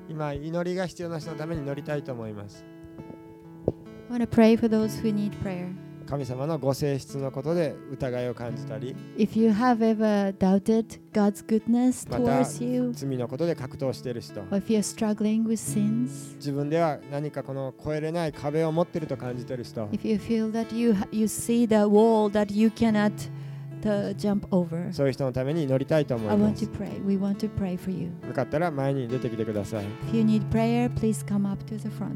今祈りが必要な人のために祈りたいと思います。 I want to pray for those who need prayer. 神様のご性質のことで疑いを感じたり、 If you have ever doubted God's goodness また towards you, 罪のことで格闘している人、 or if you're struggling with sins, 自分では何かこの越えれない壁を持っていると感じている人、 if you feel that you see the wall that you cannot jump over, そういう人のために祈りたいと思 I いま want す。 to pray. We want to pray for you. よかったら前に出てきてください。 If you need prayer, please come up to the front.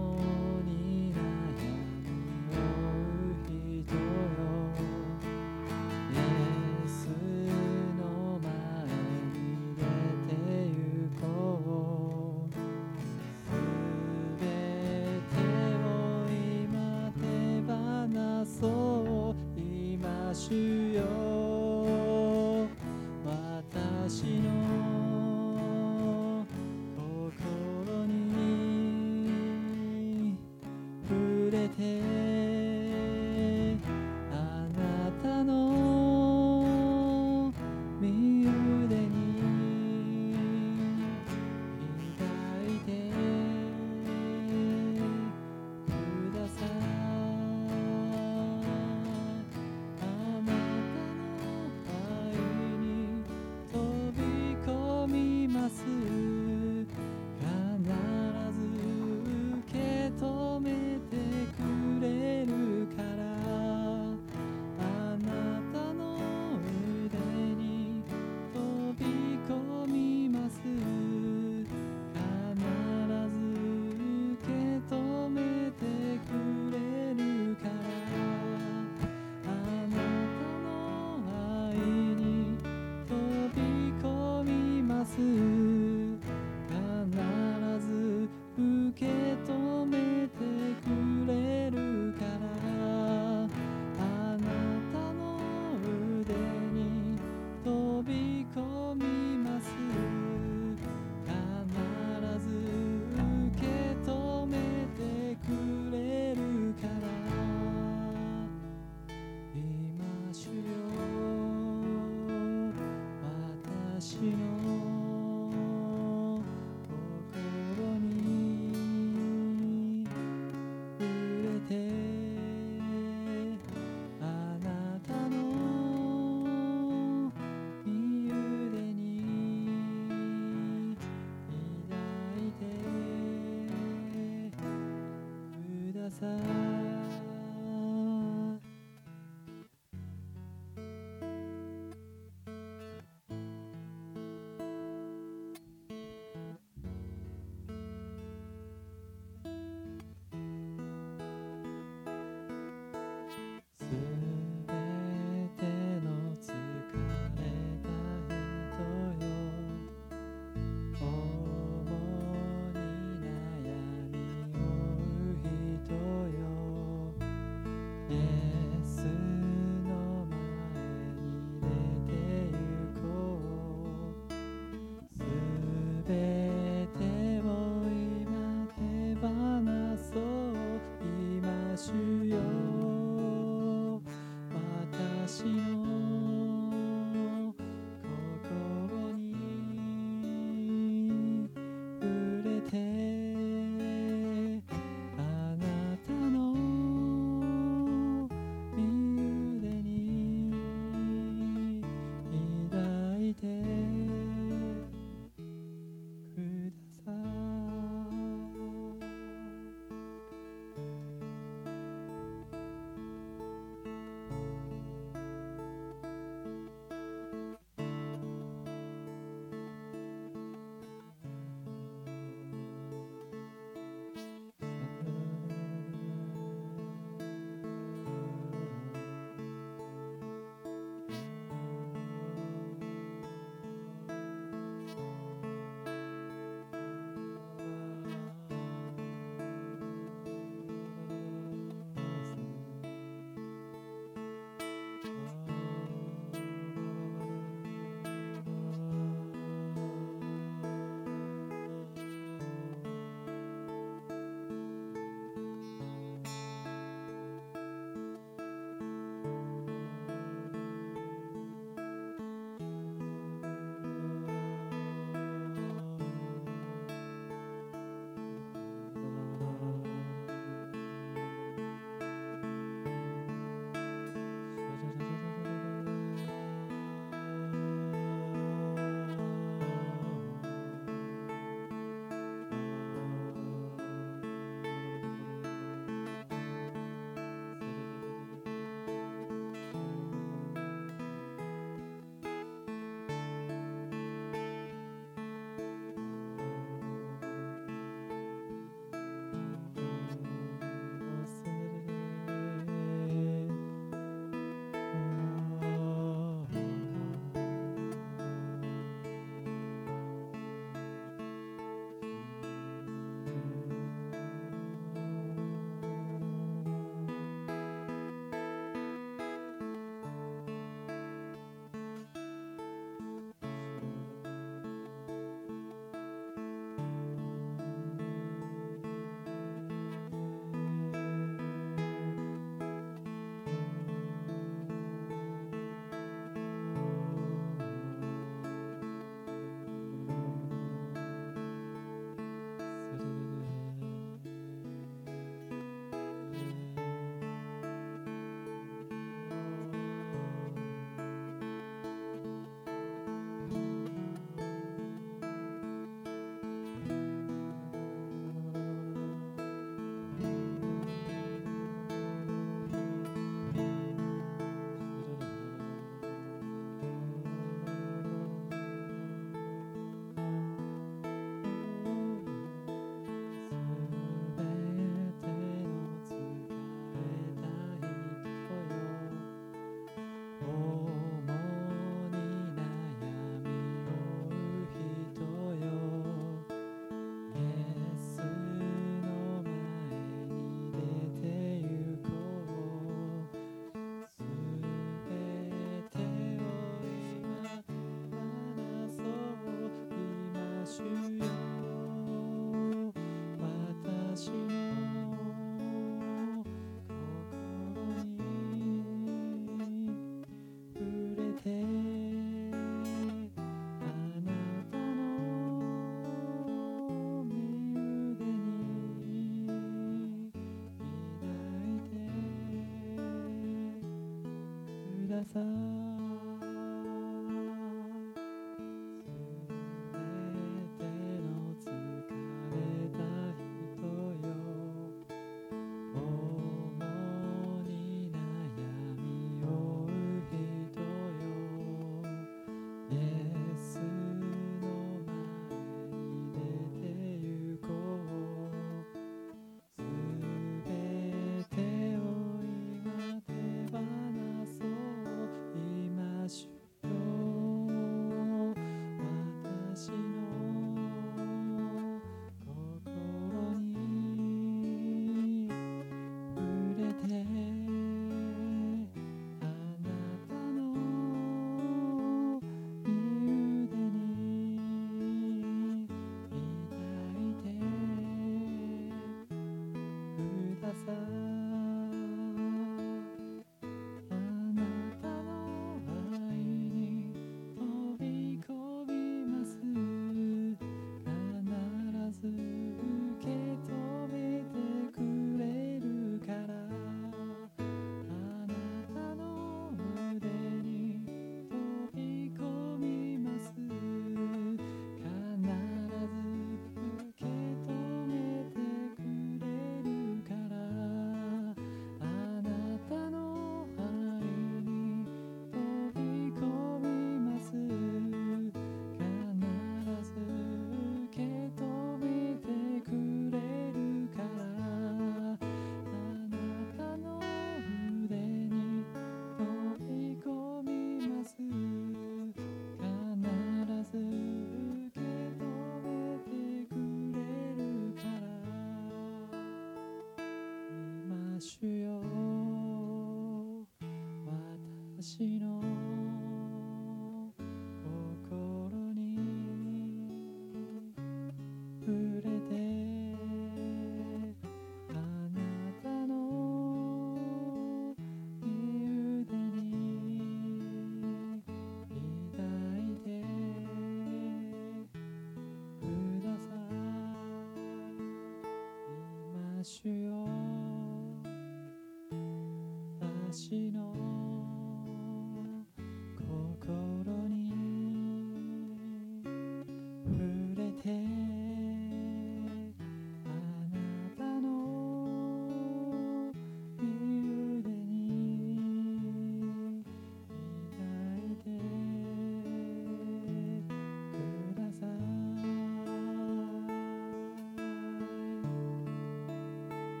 「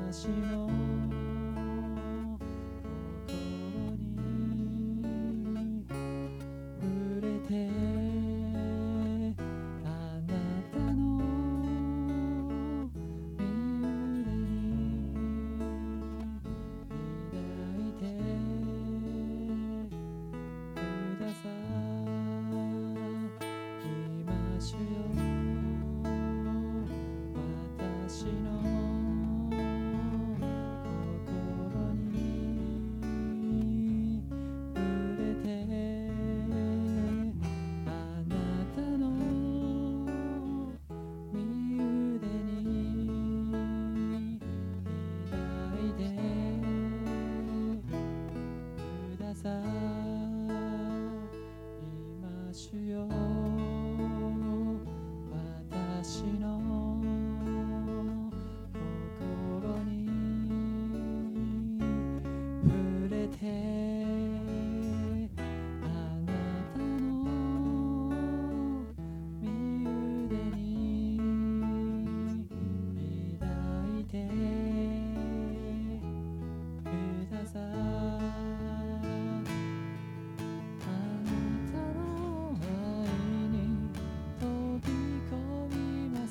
私の心に触れてあなたの身腕に抱いてくださいますよ。私の心に触れてあなたの身腕に抱いてくださいますよ。私の心に触れてあなたの身腕に抱いてください。あなたの愛に飛び込みます。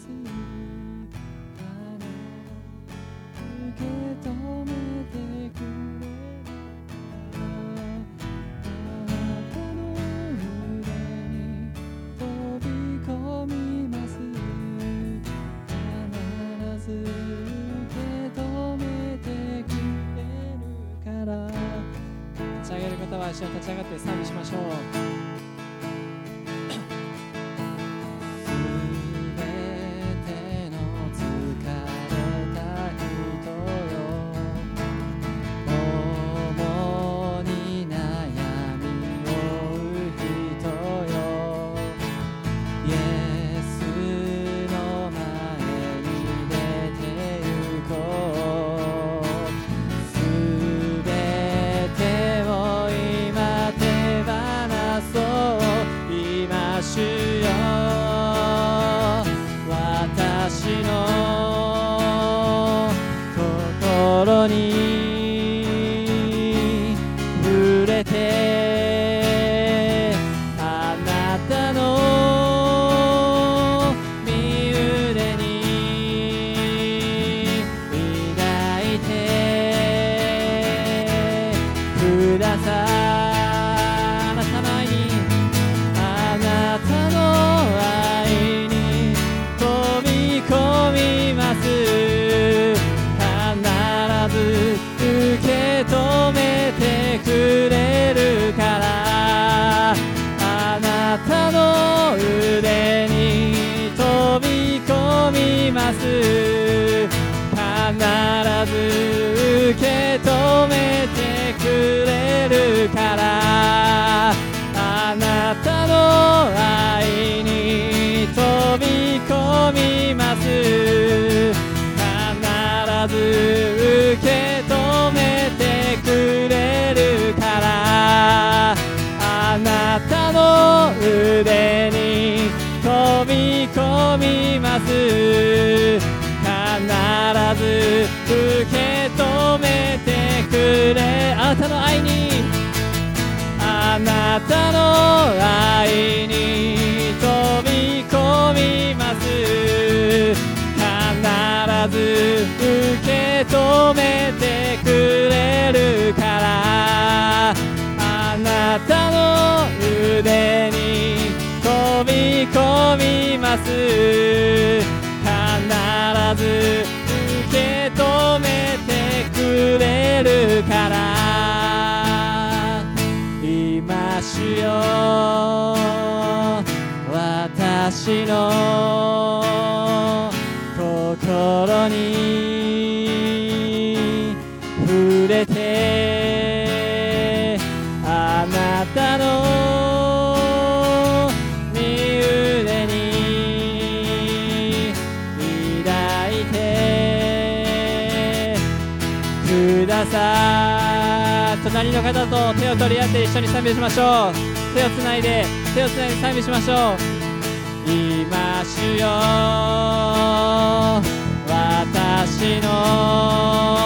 受け止めてくれあなたの腕に飛び込みます。必ず受け止めてくれるから。立ち上げる方は一緒に立ち上がって賛美しましょう。私の心に触れてあなたの身腕に抱いてください。あなたの愛にあなたの愛に飛び込みます。必ず受け止めてくれるからあなたの腕に飛び込みます。必ず受け止めてくれるからあなたの愛に飛び込みます。必ず受け止めてくれるからあなたの腕に飛び込みます。必ず受け止めてくれあなたの愛にあなたの愛に飛び込みます。必ず受け止めてくれるからあなたの腕に飛び込みます。必ず受け止めてくれるからいますよ。私の心に触れてあなたの身腕に抱いてください。隣の方と手を取り合って一緒に賛美しましょう。手をつないで賛美しましょう。いますよ私の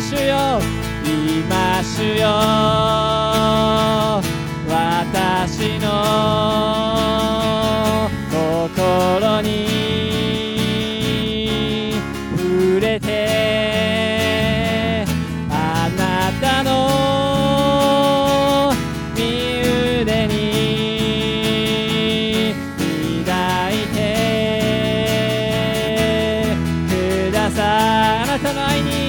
主よ今主よ私の心に触れてあなたの身腕に抱いてください。あなたの愛に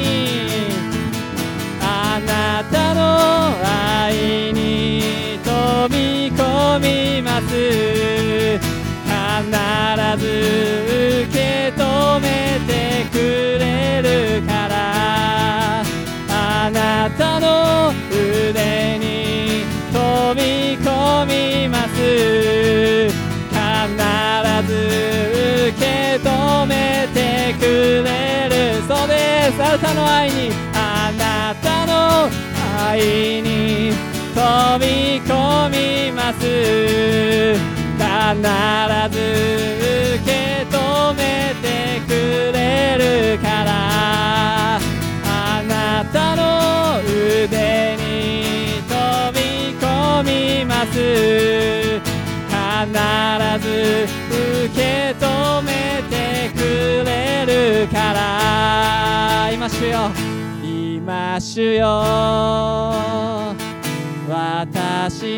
あなたの愛に飛び込みます。必ず受け止めてくれるからあなたの腕に飛び込みます。必ず受け止めてくれる。そうです。あなたの愛にあなたの愛に飛び込みます。必ず受け止めてくれるからあなたの腕に飛び込みます。必ず受け止めてくれるから今主よ今主よ私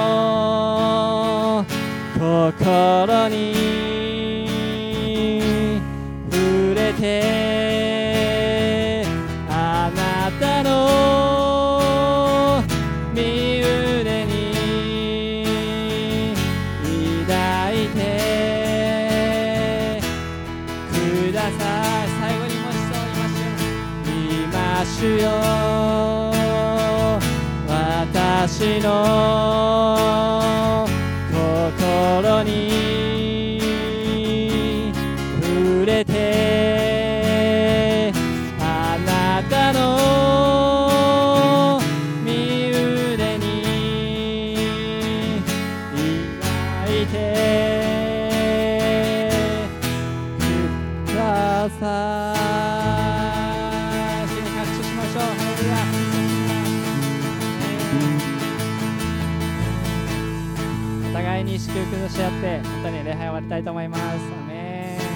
の心に触れてあなたの身腕に抱いてください。最後にもう一度今主よ私の心に触れてあなたの身腕に抱いてください。主に拍手しましょう。ハレルヤ。お互いに祝福し合って本当に礼拝を終わりたいと思います。アメン。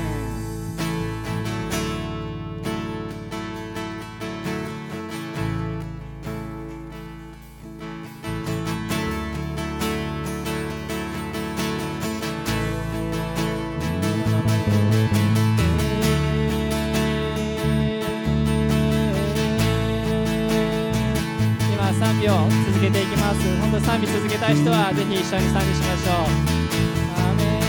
今賛美を続けていきます。本当に賛美続けたい人はぜひ一緒に賛美しましょう。アーメン。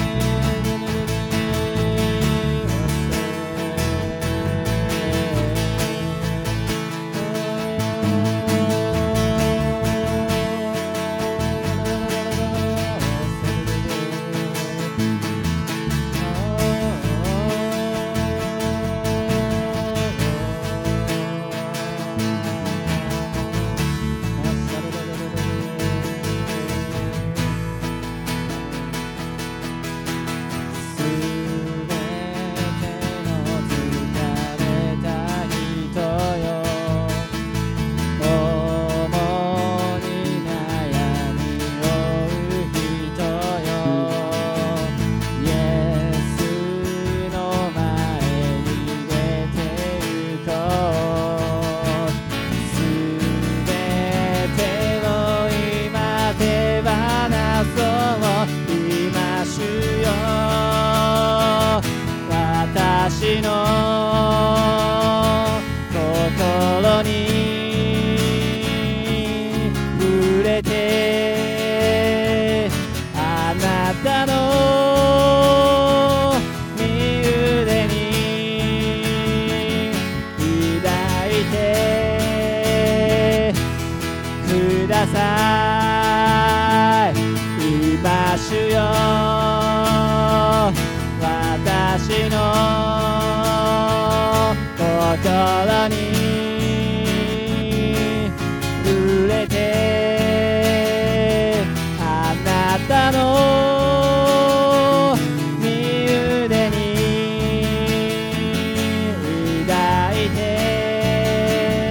私の心に触れてあなたの身腕に抱いてください。今主よ私の心に触れてあなたの身腕に抱いて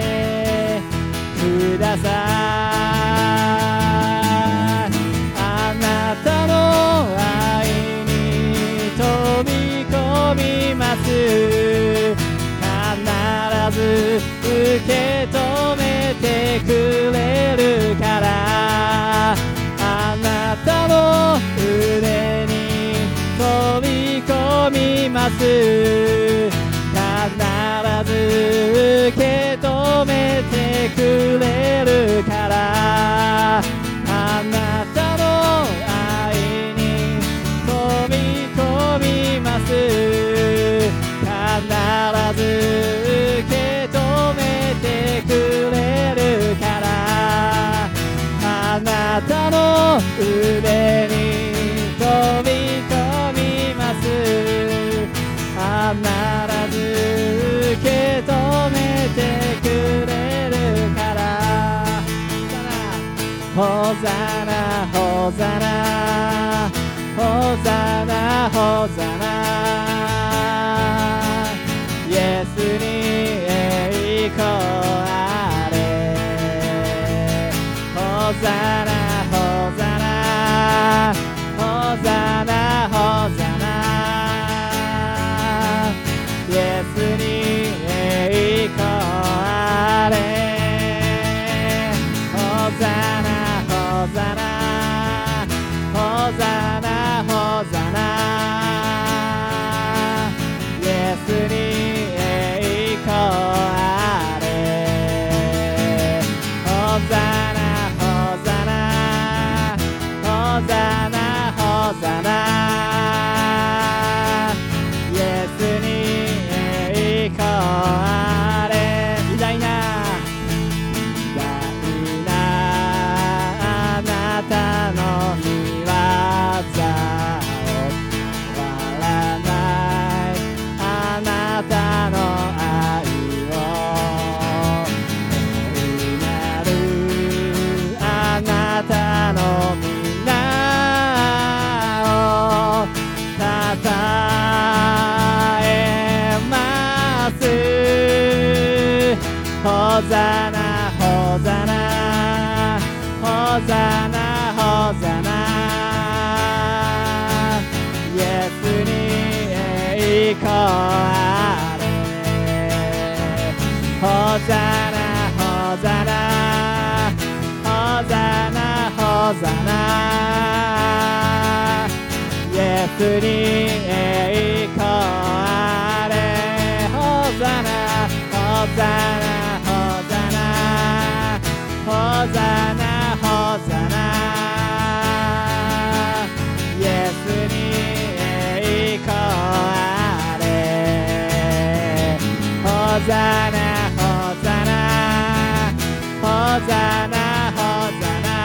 け止めてくれるからあなたの腕に飛び込みます必ず受け止めてくれるからあなたの愛に飛び込みます必ず受け止めてくれるからあなたの腕に飛び込みます必ず受け止めてくれるからホザナホザナホザナホザナイエスに栄光あれホザナホザナホザナホザナイエスに栄光あれホザナホザナホザナホザナイエスに栄光あれホザナホザナホザナホザナイエスに栄光あれ偉大なあなたの御業を終わらないあなたの愛を大いなるあなたの皆をたたえますホザナホザナホザナホザナイエスに栄光あれホザナホザナホザナホザナイエスに栄光あれホザナホザナホザナホザナホザナイエスに栄光あれホザナホザナホザナホザナ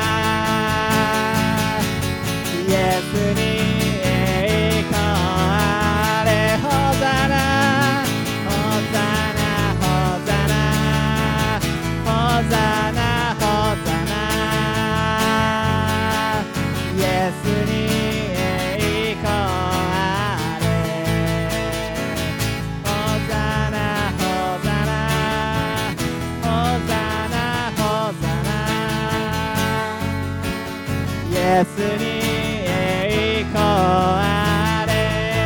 イエスに栄光あれホザナホザナホザナホザナホザナイエスに栄光あれホザナホザナホザナホザナイエスに栄光あれ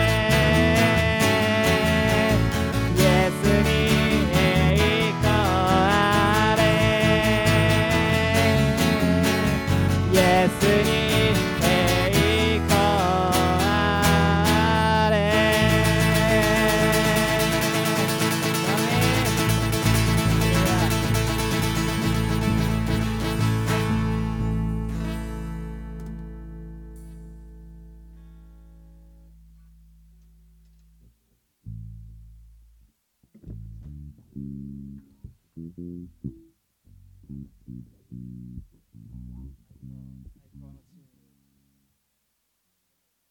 イエスに栄光あれイエスに栄光あれアメン